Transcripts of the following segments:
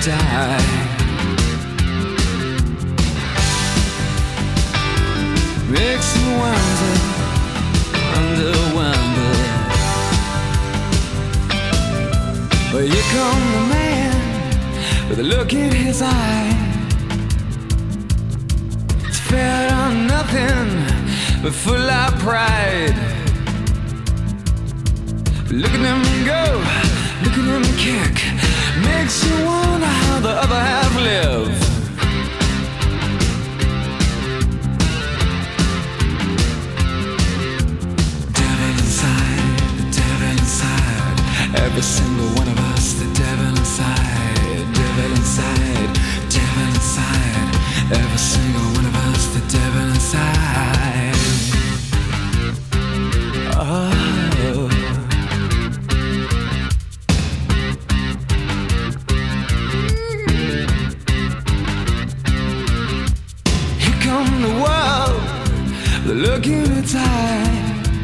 die. Makes me wonder, wonder. Well, here come the man with a look in his eye. It's fed on nothing but full of pride. Look at him go, look at him kick. Makes you wonder how the other half live. Every single one of us, the devil inside, devil inside, devil inside. Every single one of us, the devil inside. Oh. Here come the world, the look in its eye.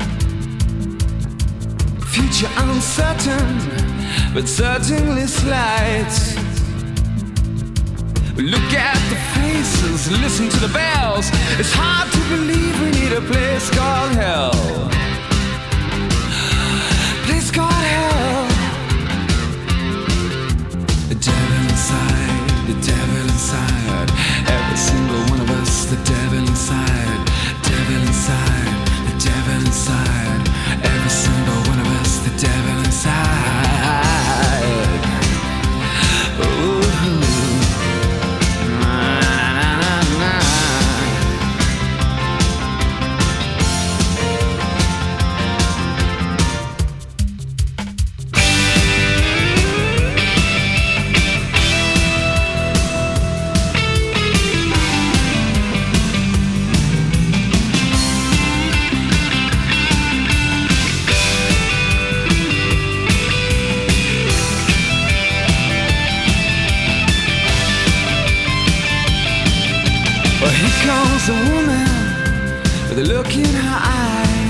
Future uncertain, but certainly slight. Look at the faces, listen to the bells. It's hard to believe we need a place called hell. Place called hell. The devil inside, the devil inside. Every single one of us, the devil inside, devil inside, the devil inside. Every single one of us, the devil inside. Ooh. Na, na, na, na. Well, here comes a woman with a look in her eye.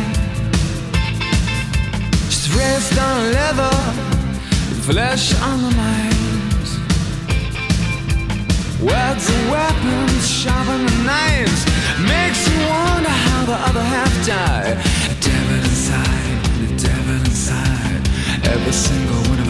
She's raised on leather, with flesh on the mind. Words are weapons, sharper than knives. Makes you wonder how the other half died. The devil inside, the devil inside. Every single one